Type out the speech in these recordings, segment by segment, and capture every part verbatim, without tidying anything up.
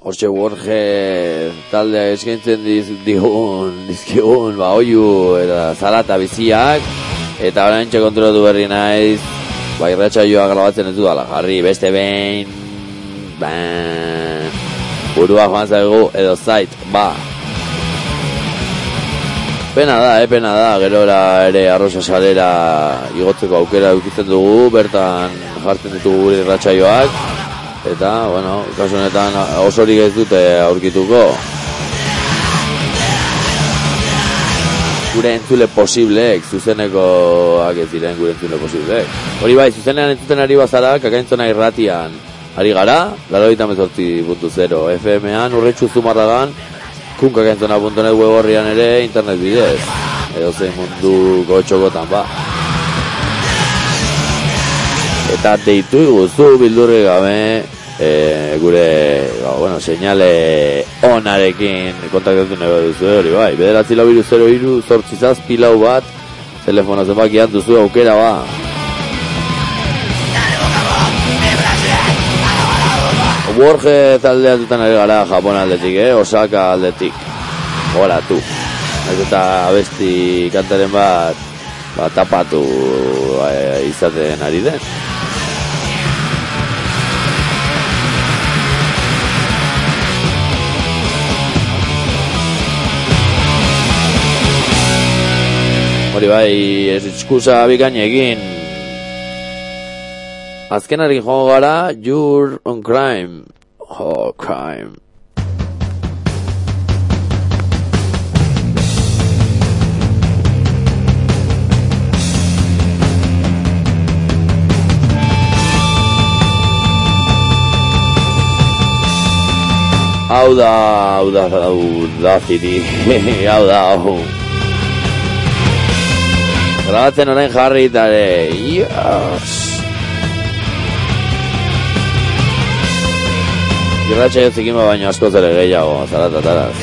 Hortxe Borge taldea eskaintzen digun, dizkigun, ba, oiu eta zarata biziak, eta orain txe kontrolatu berri naiz, ba, irratsaioa grabatzen ez dudala jarri, beste behin, ba, burua joan zaigu edo zait, ba. Pena da, eh, pena da, gerora ere arrosa salera igotzeko aukera eukitzen dugu, bertan jartzen ditugu gure irratsaioak. Eta, bueno, kasu honetan osorik ez dute aurkituko. Gure entzule posibleek, zuzenekoak ez diren gure entzule posibleek. Hori bai, zuzenean entzuten ari bazara, Kakaintzona irratian ari gara, laurogeita hemezortzi puntu zero F M-an, Urretxu Zumarragan, kun kakaintzona puntu net web horrian ere internet bidez. Edo zein munduko txokotan, ba. Eta deitu iguzu bildurri gabe e, gure ba, bueno, seinale onarekin kontaktatu nahi duzu hori bai. Bederatzi lau hiru zero hiru zortzi zazpi lau bat telefono zenbakian duzu aukera ba. Borge taldea dutan ari gara Japon aldetik, eh? Osaka aldetik. Hora tu. Eta abesti kantaren bat ba, tapatu e, izaten ari den. Hori bai, eskusa bikainekin. Azkenarekin joan gara, You're on Crime. Oh, crime. Hau da, hau da, hau da, ziri, hau da, hau. Grabatzen orain jarri itare, yes! Irratxa jozikin baino askoz ere gehiago, zaratataraz.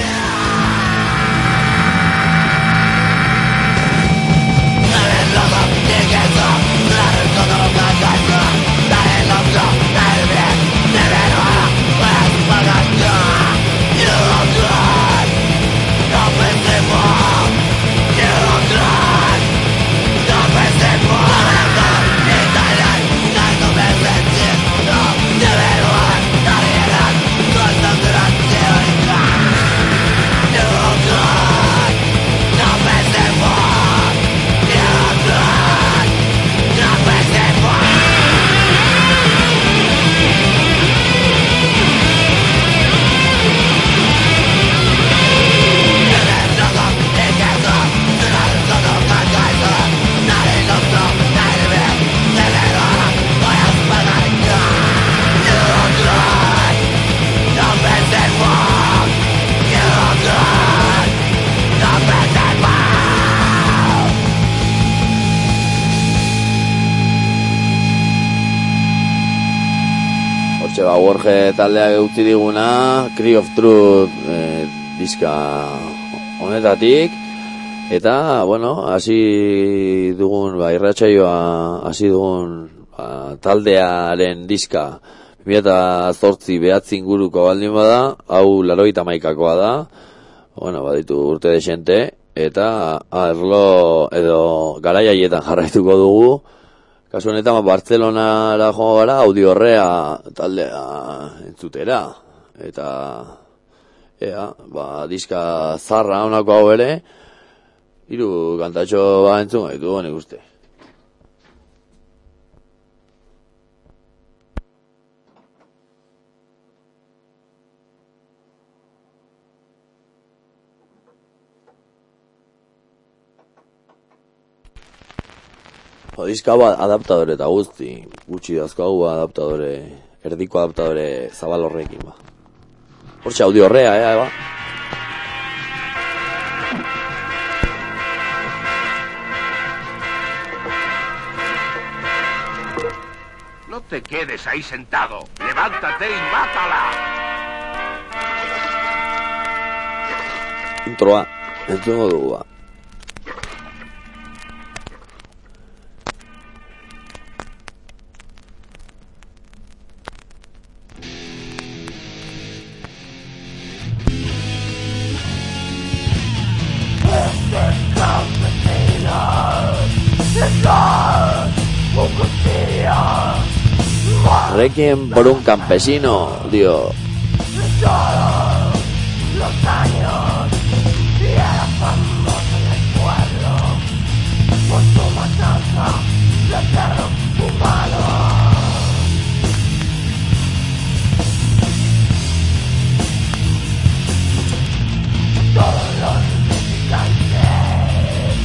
Borge taldeak utzi diguna Cry of Truth eh, diska honetatik eta, bueno, hasi dugun ba, irratsaioa hasi dugun ba, taldearen diska bi mila zortzi behatzi inguruko baldin bada, hau laurogeita hamaikakoa da, bueno, baditu urte desente eta arlo edo garaiaietan jarraituko dugu. Kasu honetan Bartzelonara joan gara Audiorrea taldea entzutera. Eta ea, ba, diska zarra honako hau ere, hiru kantatxo ba entzun gaitu, nik uste. Diska hau adaptadore eta guzti, gutxi dazko hau adaptadore, erdiko adaptadore zabal horrekin, ba. Hortxe Audiorrea, ea, eba. No te quedes ahí sentado, levántate y mátala. Introa, entzungo dugu, ba. Requiem por un campesino, Dios. Los años y era famoso en el pueblo por su matanza de cerdo humano. Todos los visitantes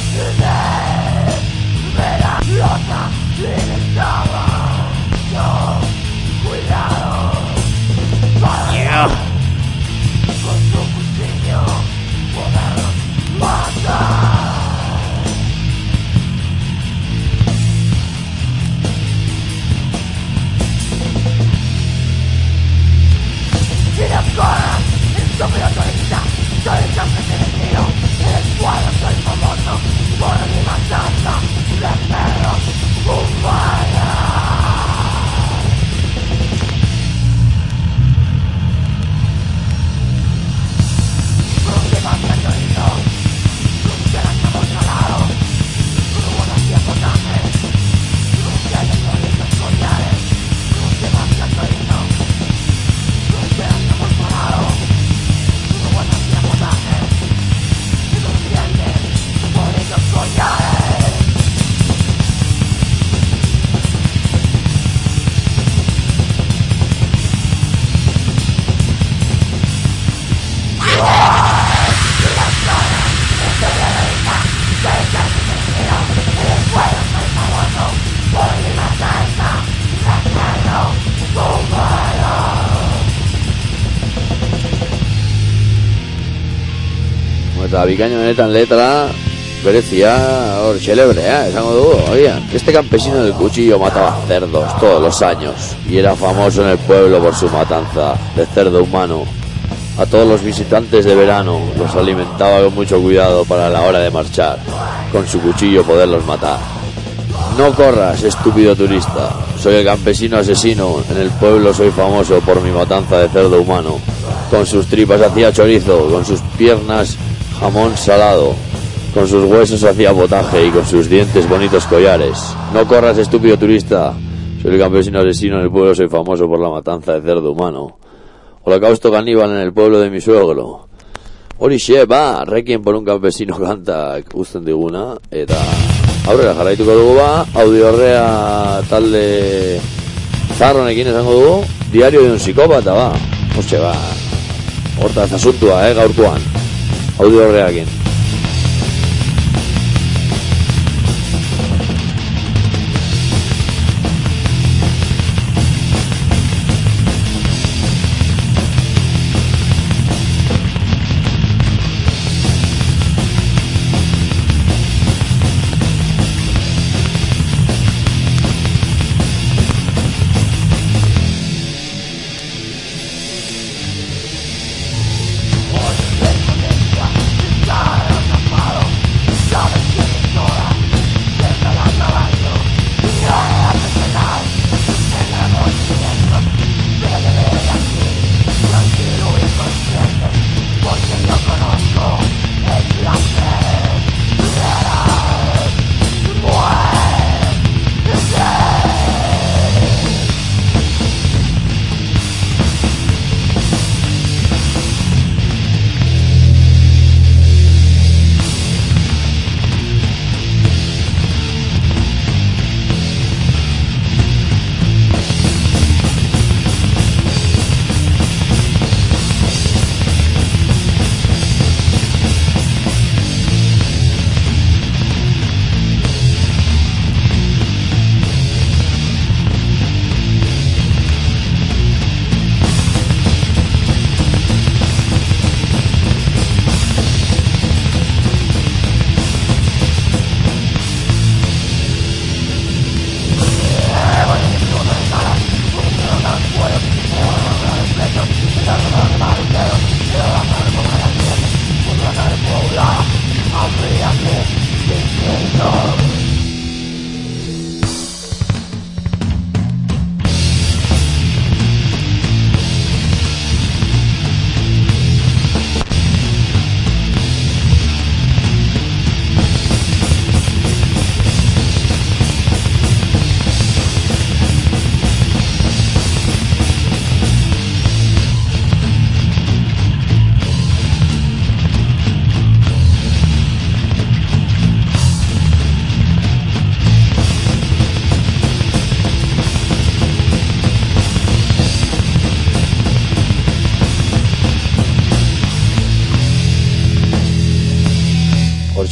de verán Lota estaban no cuidado para Yeah. con su cuchillo poderlos matar. Si no corras, estúpido turista, soy el campesino mío, en el pueblo soy famoso por mi matanza de perros humanos. Eta bikaino benetan letra berezia hor celebrea, esango dugu. Oigan, este campesino del cuchillo mataba cerdos todos los años y era famoso en el pueblo por su matanza de cerdo humano. A todos los visitantes de verano los alimentaba con mucho cuidado para a la hora de marchar, con su cuchillo poderlos matar. No corras, estúpido turista. Soy el campesino asesino. En el pueblo soy famoso por mi matanza de cerdo humano. Con sus tripas hacía chorizo, con sus piernas jamón salado, con sus huesos hacía potaje y con sus dientes bonitos collares. No corras, estúpido turista. Soy el campesino asesino. En el pueblo soy famoso por la matanza de cerdo humano. Holocausto caníbal en el pueblo de mi suegro. Horixe, ba, Requiem por un campesino kantak uzten diguna. Eta aurrera jarraituko dugu ba, audiorrea talde zarronekin esango dugu. Diario de un psicópata, ba. Hortxe, ba, hortaz asuntua, eh, gaurkoan. Audiorreakin. Die!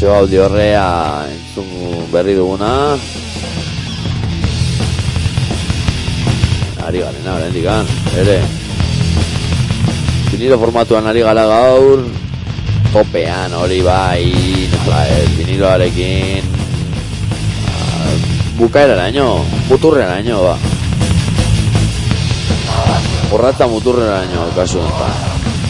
hortxe audio horrea entzun berri duguna. Ari garena, oraindik kan, ere. Vinilo formatuan ari gara gaur, topean hori bai, nola ez, viniloarekin, uh, bukaeraraino, muturreraino, ba. Horrata muturreraino, kasu enten.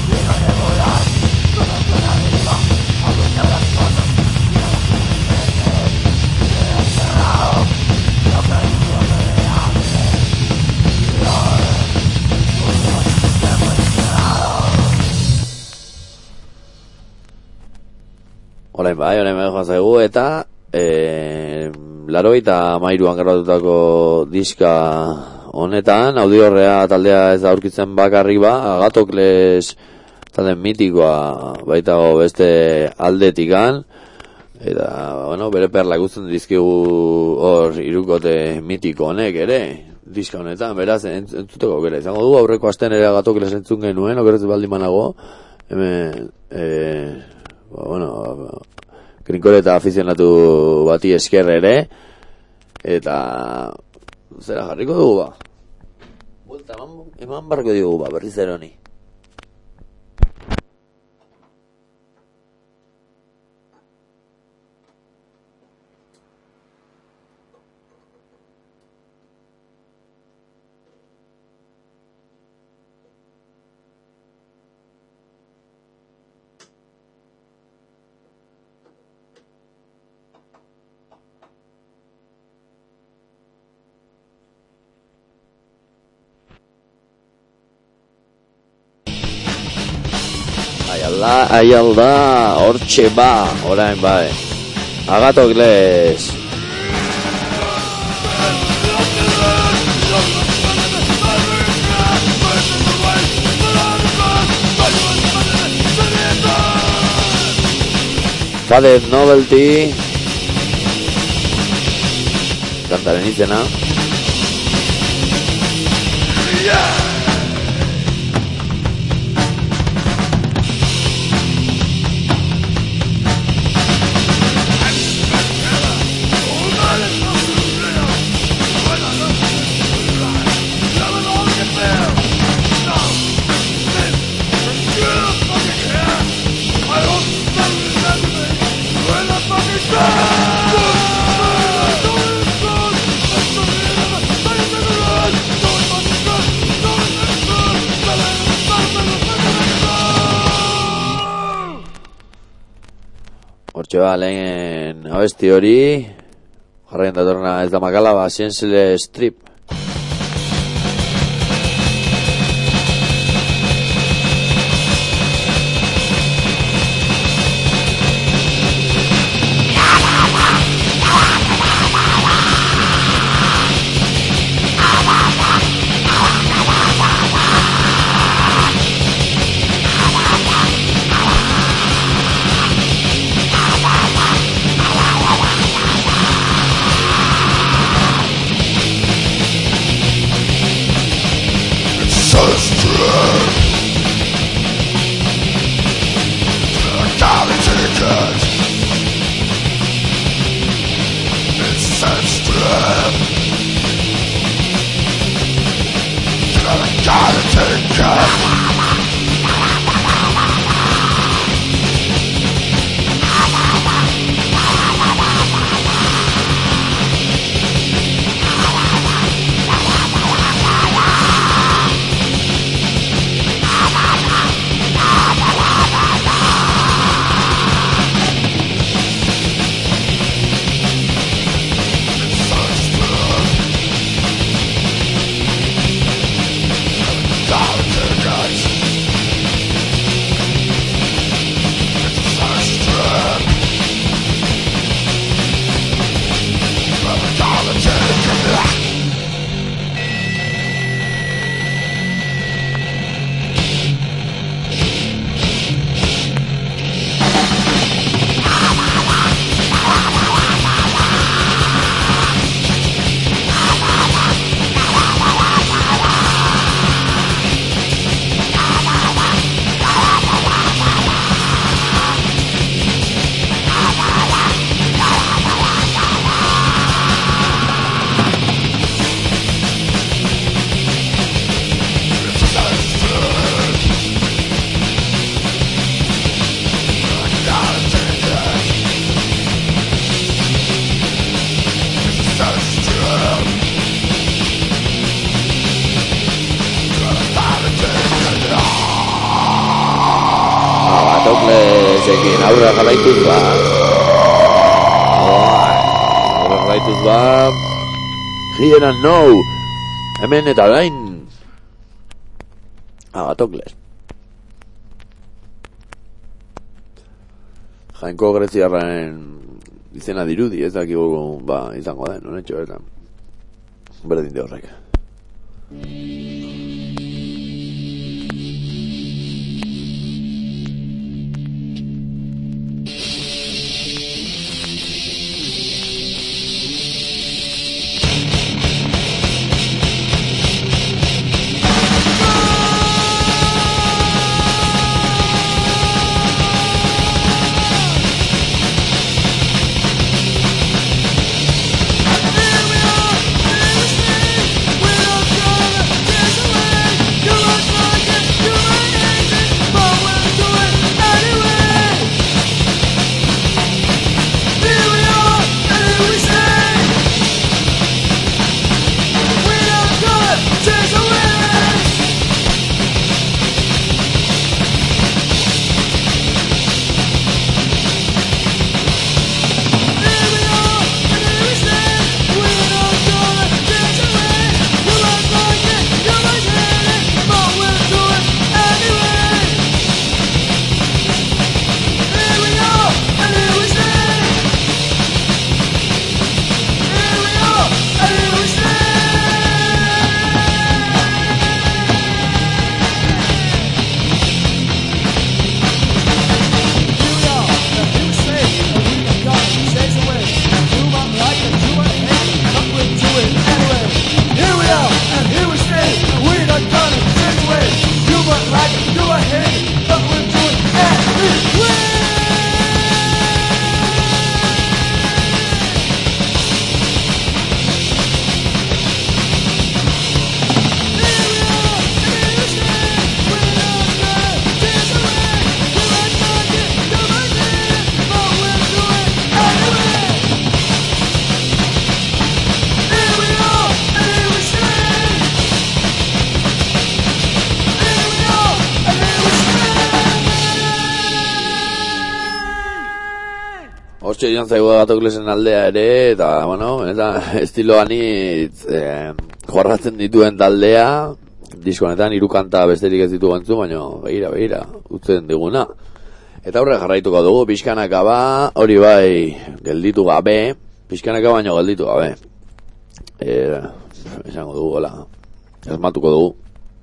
Orain bai, orain bai joan zaigu, eta e, larogeita hamairuan grabatutako diska honetan, audio horrea taldea ez da aurkitzen bakarrik ba, Agatokles talde mitikoa baitago beste aldetikan, eta, bueno, bere perla guztien dizkigu hor irukote mitiko honek ere, diska honetan, beraz, entzuteko aukera izango du, aurreko astean ere Agatokles entzun genuen, okerretu baldin manago, hemen, e, ba, bueno, Grinkoleta afizionatu bati esker ere, eta zera jarriko dugu ba. Bulta eman, eman barko dugu ba, berriz eroni. Aialda, aialda, hortxe ba, orain bai, Agatokles. Faded Novelty, kantaren izena. Hortxe ba, lehen abesti hori, jarraien datorna ez da makala, ba, Senseless Strip. aurra jarraituz ba. Aurra jarraituz ba. Here and now. Hemen eta orain. Agatokles. Jainko greziarraren izena dirudi, ez dakigu ba izango den, honetxo eta berdin de horrek. Izan zaigu Agatoklesen aldea ere, eta, bueno, eta estilo anitz eh, jorratzen dituen taldea, diskonetan hiru kanta besterik ez ditu gantzu, baina behira, behira, utzen diguna. Eta horre jarraituko dugu, pixkanaka ba, hori bai, gelditu gabe, pixkanaka baino gelditu gabe. E, esango dugu, hola, esmatuko dugu.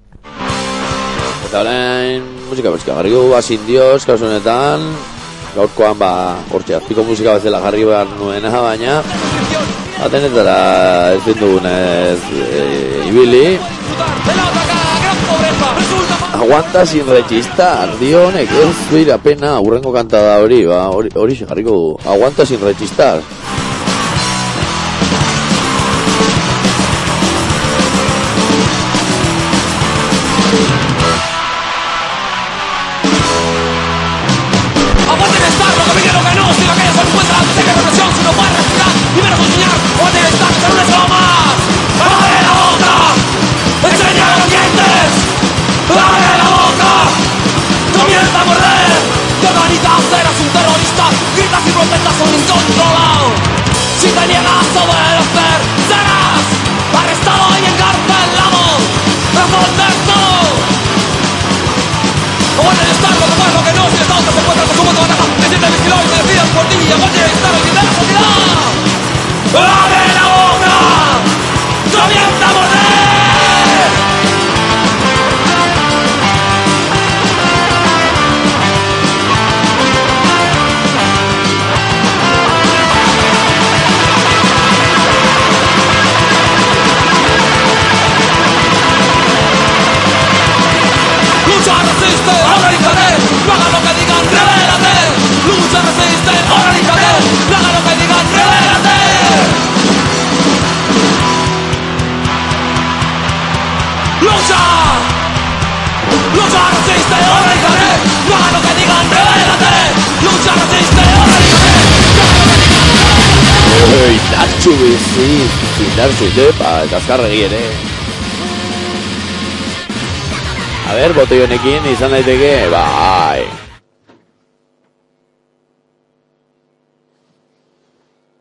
Eta orain, musika bezka jarri dugu, Basin Dios, kasunetan, gaurkoan ba, hortxe, azpiko musika bezala jarri behar nuena, baina atenetara ez dindugunez e, ibili. Aguanta sin rechistar, dio honek, ez beira pena, urrengo kanta da hori, ba, hori, hori jarriko du, aguanta sin rechistar. Indartxu bizi, indartxu itepa, eta azkarregi ere. A ber, botoi honekin izan daiteke, bai.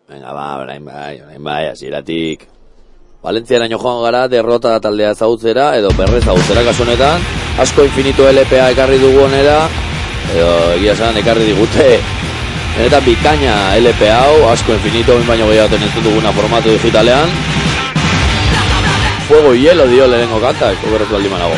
Venga, ba, orain bai, orain bai, hasieratik. Valentziaraino joan gara, derrota taldea ezagutzera, edo berre ezagutzera kasu honetan. Asko Infinito L P A ekarri dugu honera, edo egia esan ekarri digute. Benetan bikaina L P A hau, Asko Infinito, min baino gehiago tenetu duguna formatu digitalean. Fuego y hielo dio lehenengo kantak, oberretu aldi manago.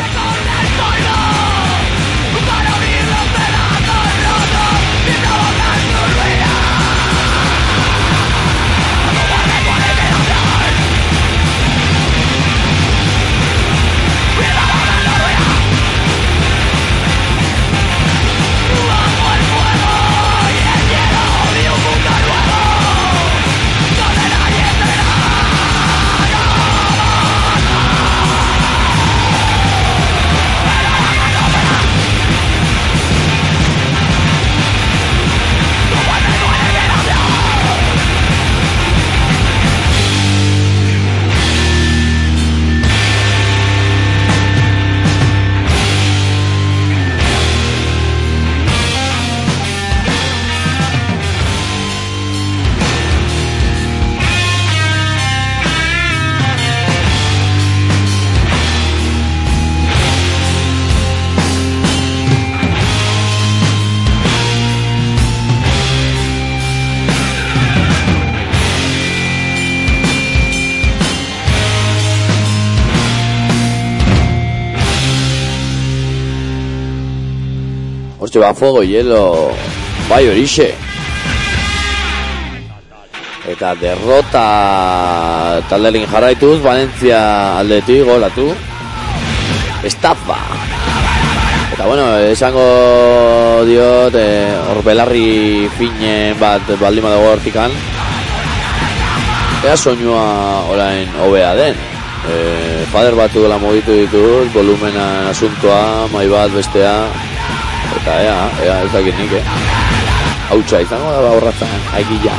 Hortxe ba, Fuego y hielo, bai horixe. Eta derrota talderin jarraituz, Valentzia aldetik golatu. Estafa. Eta bueno, esango diot, hor eh, belarri finen bat baldima dago hortikan. Ea soinua orain hobea den. Eh, fader batu dela mugitu ditut, volumena asuntoa, mai bat bestea. Eta ea, ea ez dakit nik, eh? Hautsa izango da horratzen, haigila.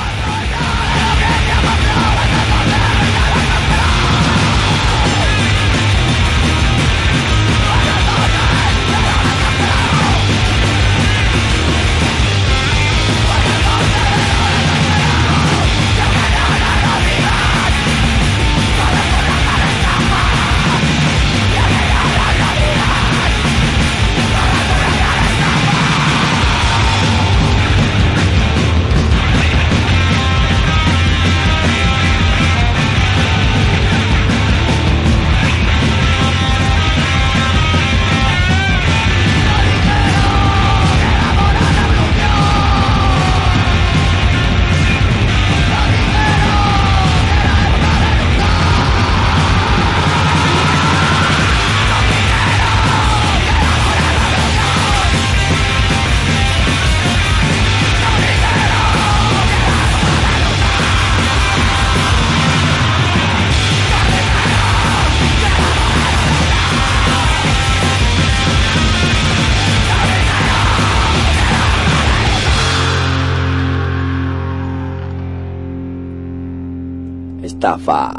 Estafa.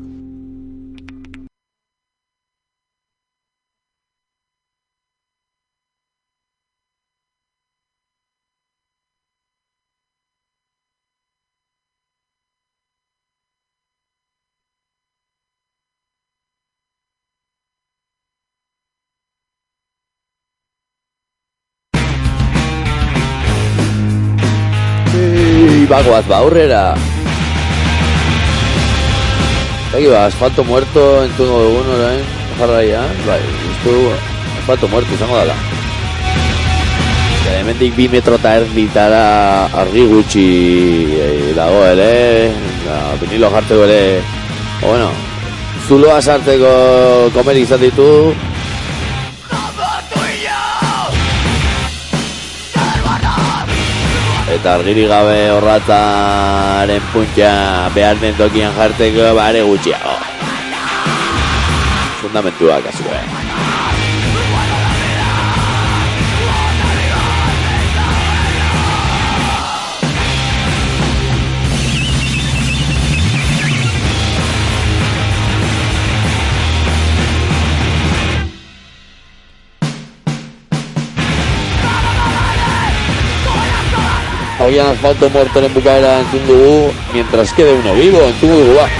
Y bagoaz ba aurrera. Aquí va, asfalto muerto en turno de uno, orain, jarraian, bai, uste du, asfalto muerto izango dala. Hemendik bi metro eta erditara argi gutxi e, dago ere, da, vinilo jarteko ere, o bueno, zuloa sarteko komeri izan ditu. Eta argiri gabe horrataren puntxa behar den tokian jarteko bare gutxiago. Fundamentua kasiko, eh? agian Asfalto Muertoren bukaera entzun dugu, mientras quede uno vivo, entzun dugu, ba.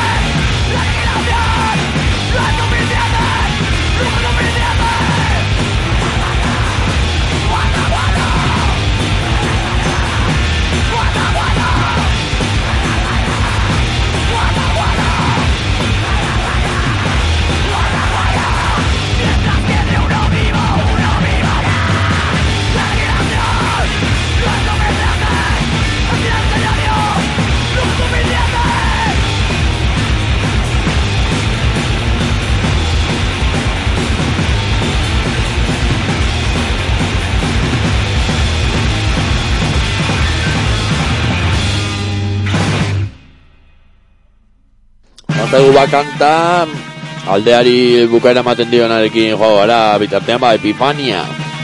Zaigu bakantan aldeari bukaera ematen dionarekin joa gara, bitartean ba Epifania.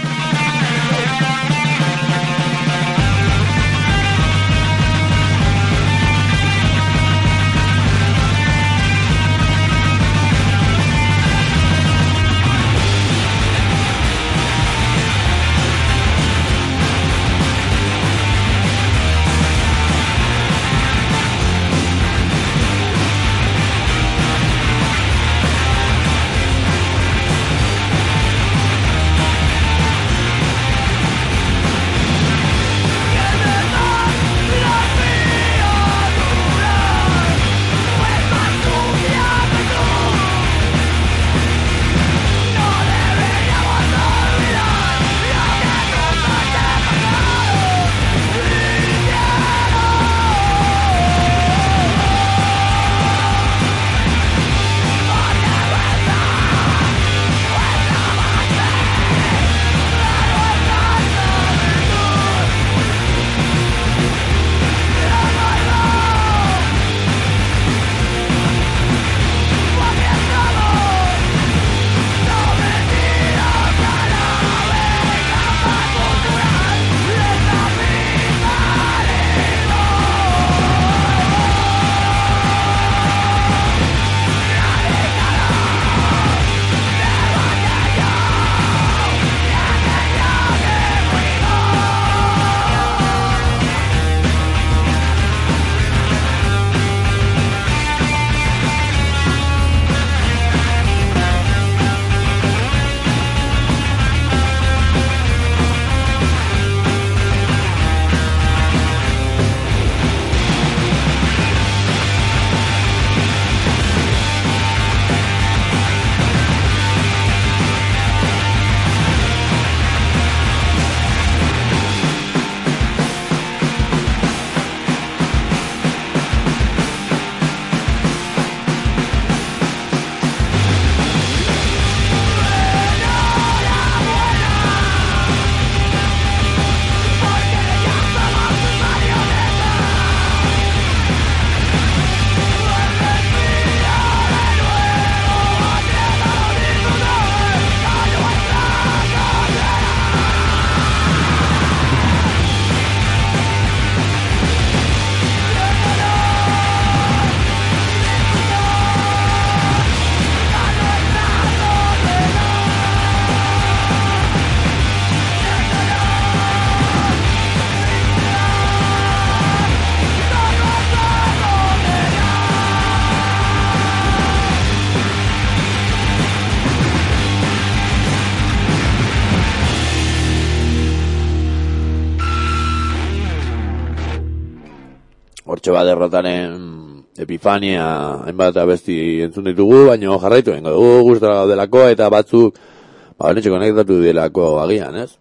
Hortxe bat derrotaren Epifania hainbat abesti entzun ditugu, baina jarraitu egingo dugu gustora gaudelako eta batzuk ba honetxe konektatu direlako agian, ez?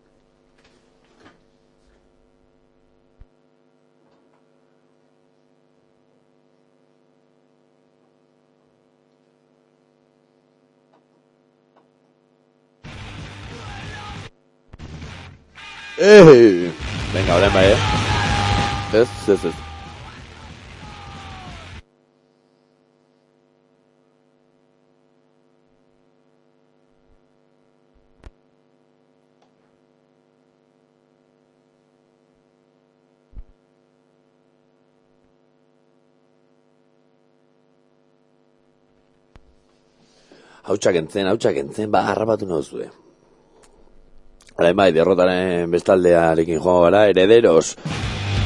Eh, venga, orain bai, eh? Ez, ez, ez. Hautsak entzen, hautsak entzen, ba, harrapatu nozue. Harain bai, derrotaren bestaldearekin joan gara, Herederos.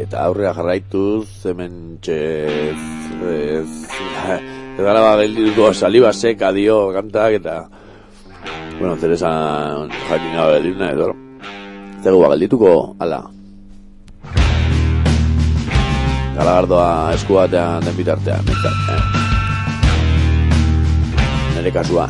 eta aurrera jarraituz hemen txez ez gara ba geldituko saliba seka dio kantak eta bueno, Teresa jakin gabe geldituna edo zego ba geldituko ala Galagardoa esku batean den bitartean eh? Nere kasuan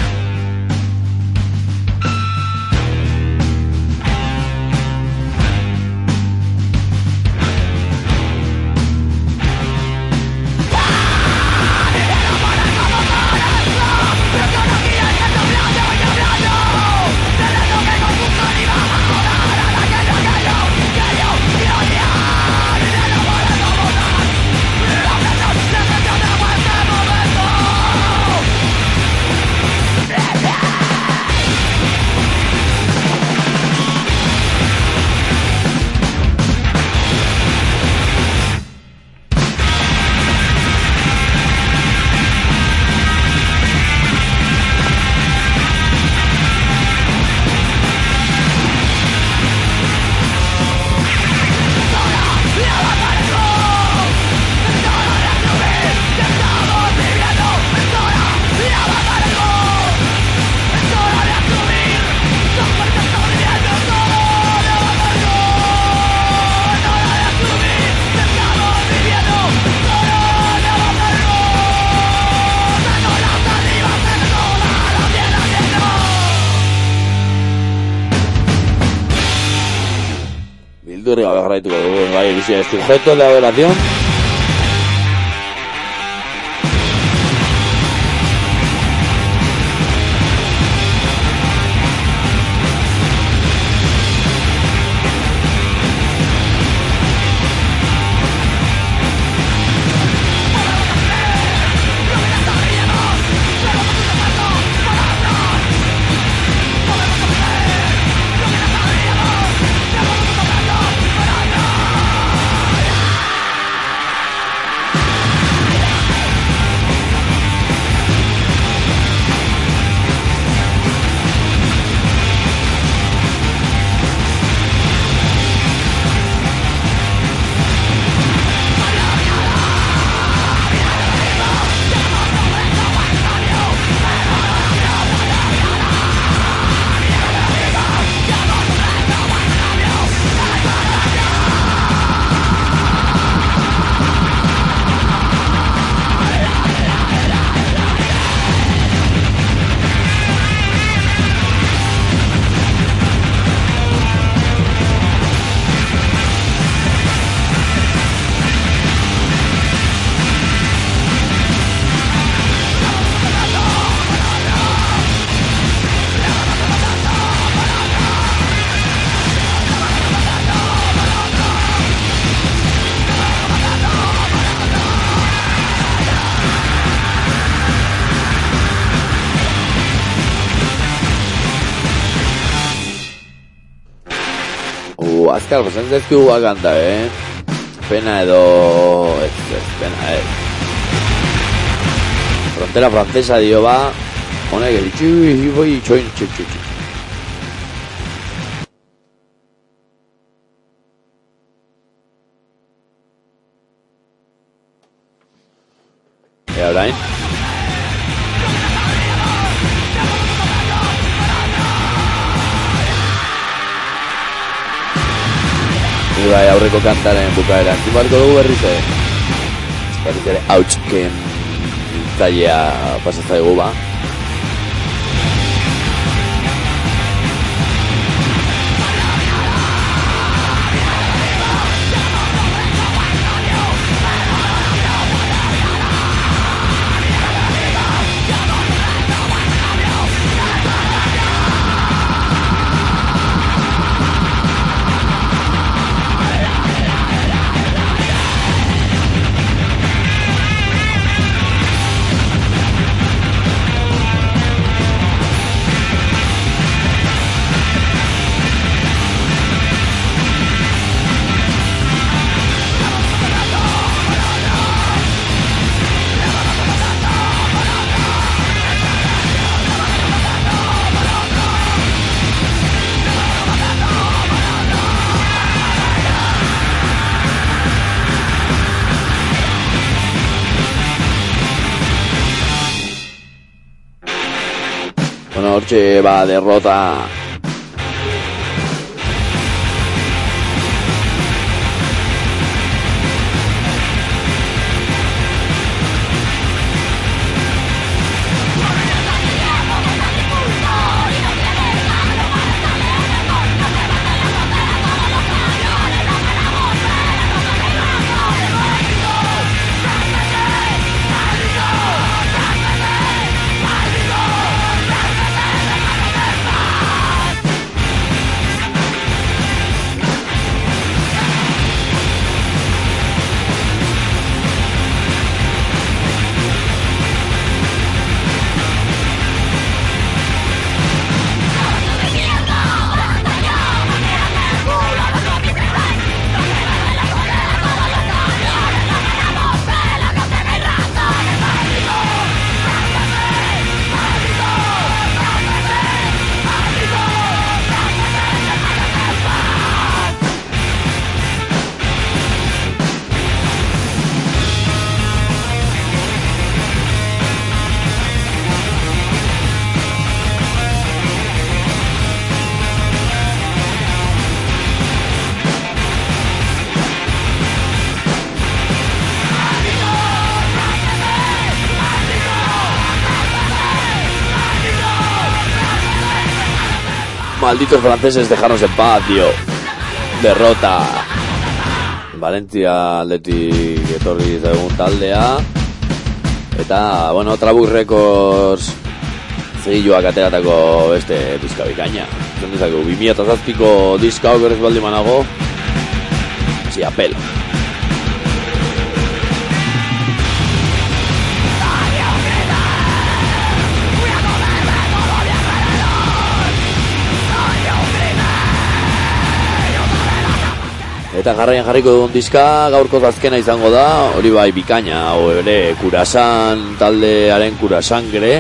Jarraituko dugu, bai, bizia, ez sujeto de adoración. Azkar, pasan zaizkigu kanta, eh? Pena edo... Ez, ez, pena, ez. Frontera francesa dio ba... Honek eritxu, hiboi, txoin, txu, txu, txu. Ea orain. Bai, aurreko kantaren bukaera zimarko dugu berriz ere berriz ere hautsken zailea pasatzaigu ba hortxe ba derrota. Malditos franceses, dejarnos en paz, tío. Derrota. Valencia aldetik etorri zaigun taldea. Eta, bueno, Trabuk Records zigilloak ateratako beste diska bikaina. Zendezako, bi mila zazpiko diska okerrez baldi manago. Si apelo. Eta jarraian jarriko dugun diska gaurko azkena izango da, hori bai bikaina, hau ere Kurasan taldearen Kurasangre.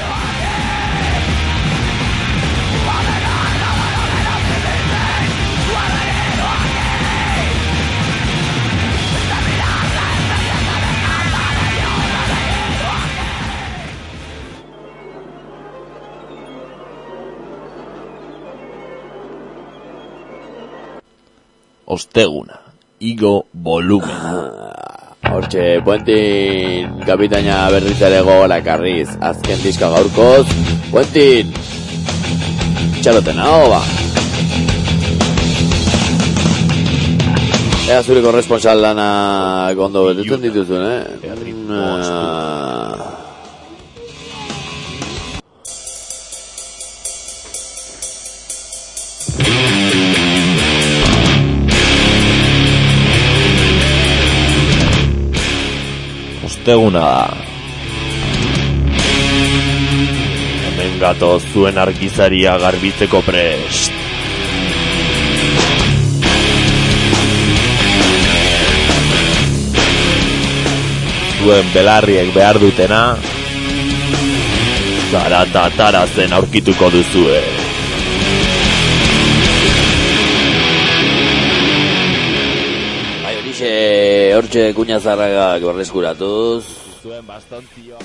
Osteguna, igo volumen. Hortxe, Puentin kapitaina berriz ere gogora karriz. Azken diska gaurkoz. Puentin, txaloten hau ba. Ea zure korresponsal lana kondo betetzen dituzun, eh? Mm, Osteguna da. Hemen gatoz zuen argizaria garbitzeko prest. Zuen belarriek behar dutena zarata tarazen aurkituko duzue. Hortxe kuña zarragak berreskuratuz. Zuen bastontzioa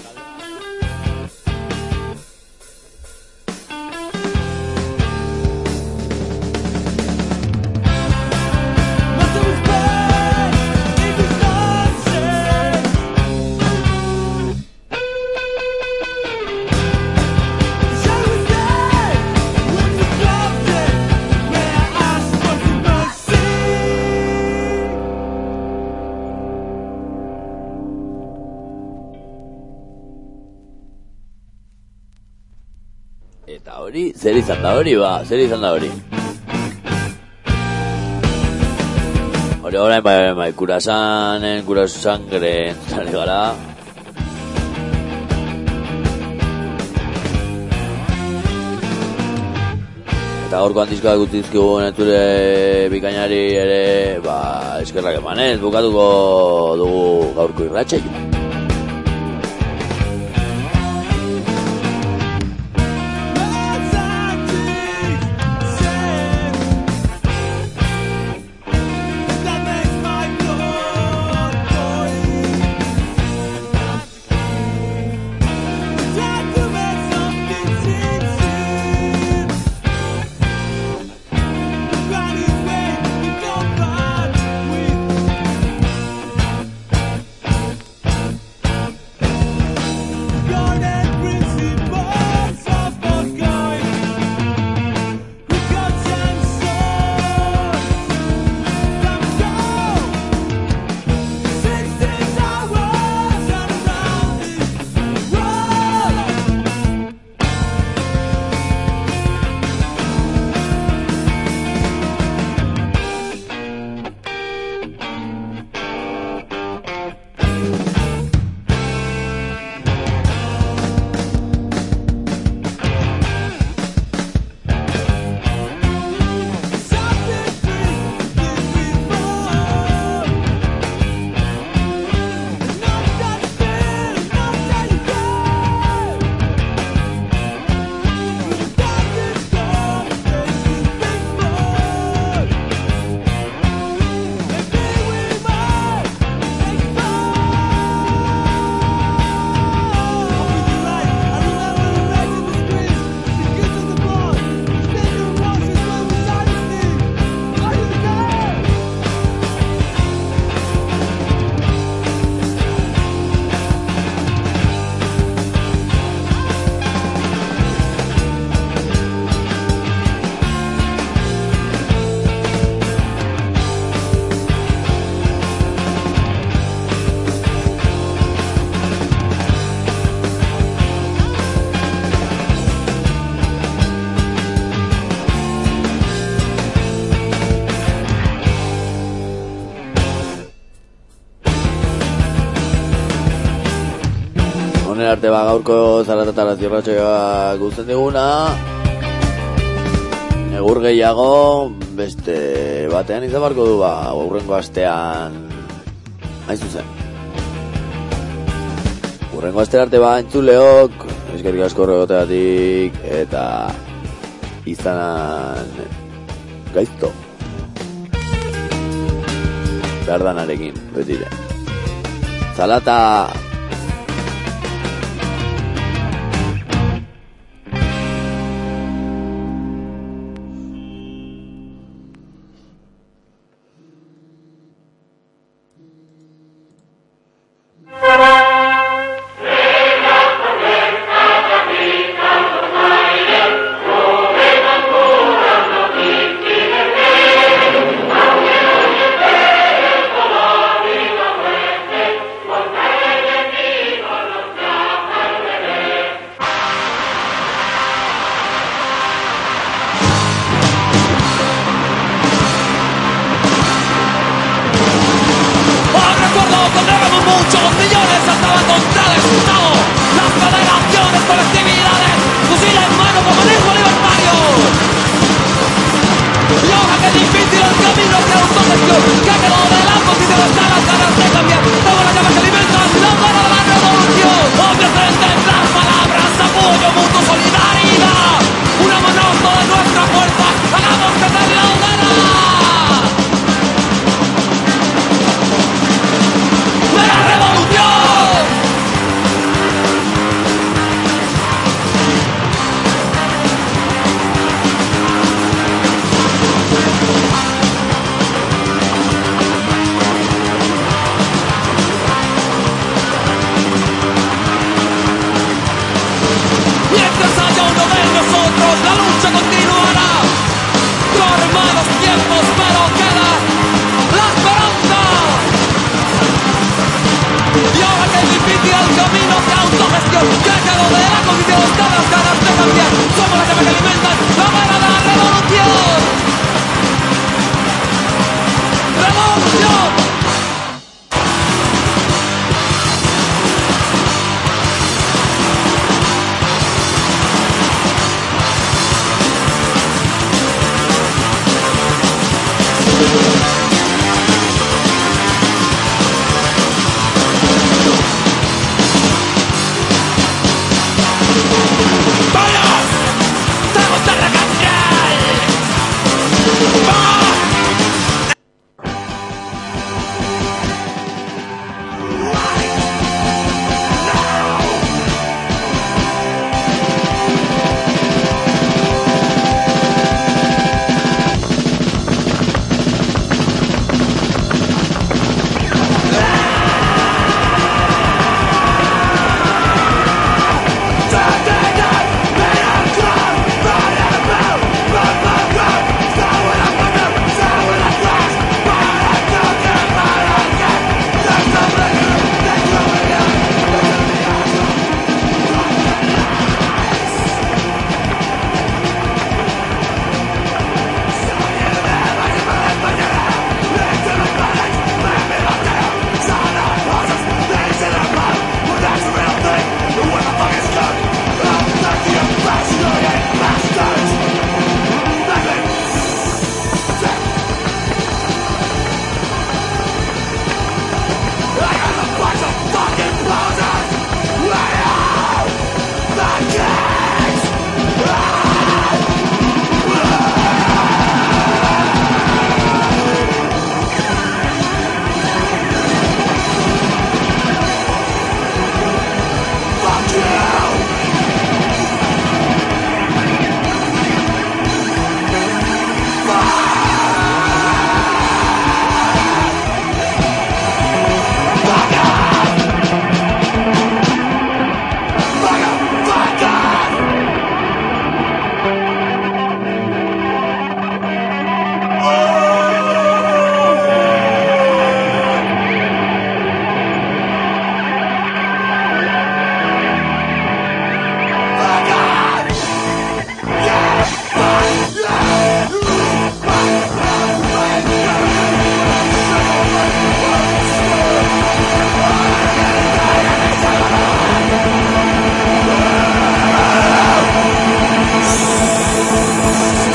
Eta hori, zer izan da hori ba, zer izan da hori. Hori orain bai, bai, Kurasanen, Kurasangren, zari gara. Eta gaurkoan diskoak gutizkigun entzule bikainari ere, ba, eskerrak emanez, bukatuko dugu gaurko irratsaioa. honera arte ba gaurko zaratatara zirratxoa guzten diguna. Egur gehiago, beste batean izan barko du ba, aurrengo astean, hain zuzen. Aurrengo astean arte ba entzuleok, eskerrik asko horregoteatik, eta izanan gaizto. Berdanarekin, betire. Zalata!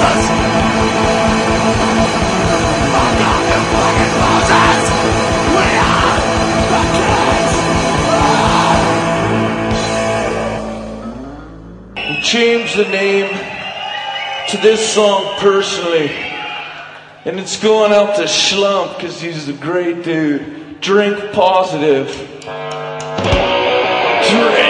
Change the name to this song personally, and it's going out to Schlump because he's a great dude. Drink positive. Drink.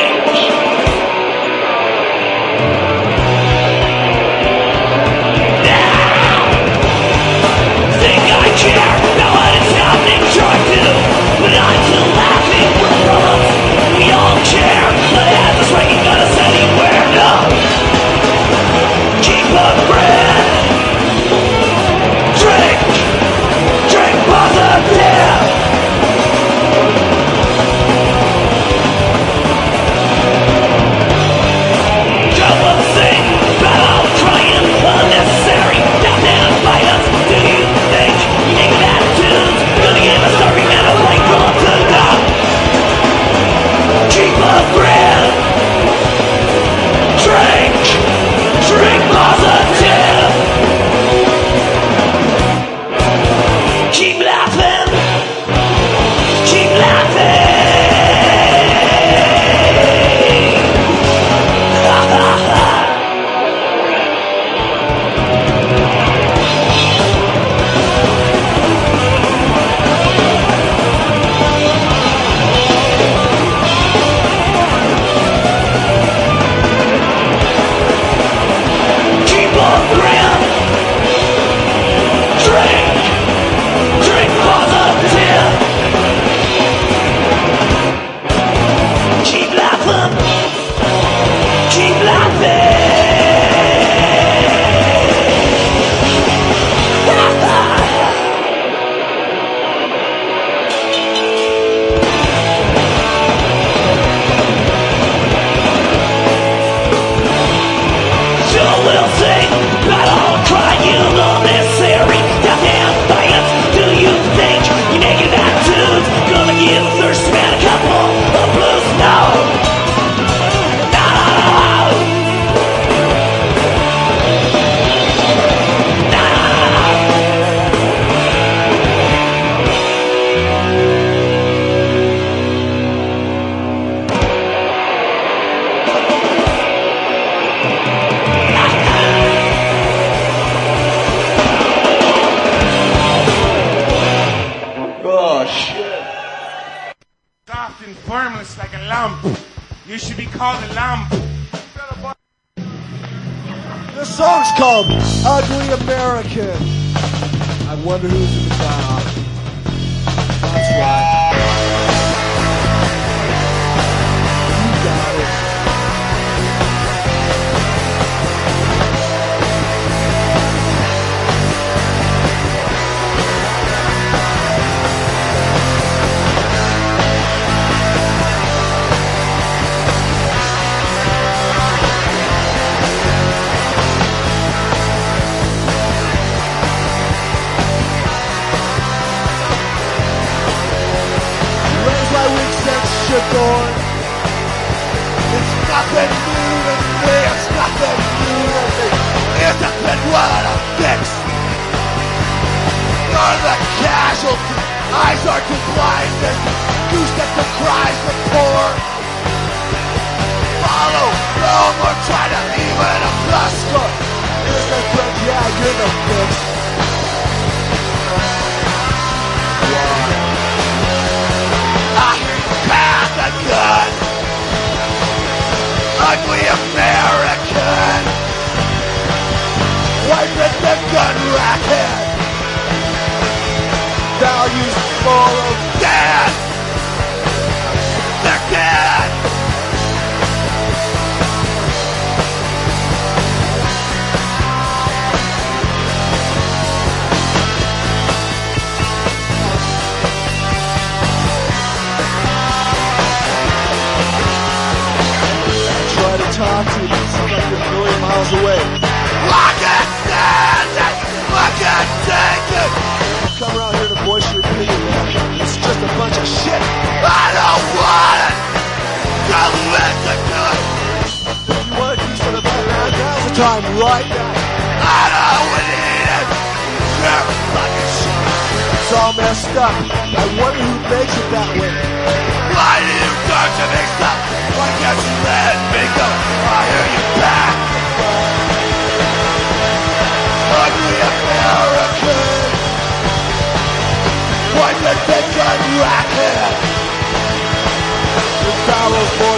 Ugly American. I wonder who's in the crowd. That's right. You got it. Going. It's nothing new to me, it's nothing new to me. It's a been what a fix. You're the casualty, eyes are too blinded. Goose that the cries the poor. Follow, no more try to even a plus score. Here's the threat, yeah, you're the fix. A gun, ugly American, wipe at the gun racket, values full of death, they're dead. Talk to you, seems like you're a million miles away. I can stand it! I can take it! Come around here to voice your opinion. all messed up. I wonder who makes it that way. Why do you turn to me stuff? Why can't you let me go? I hear you back. Ugly American. Why did they gun racket? The dollars for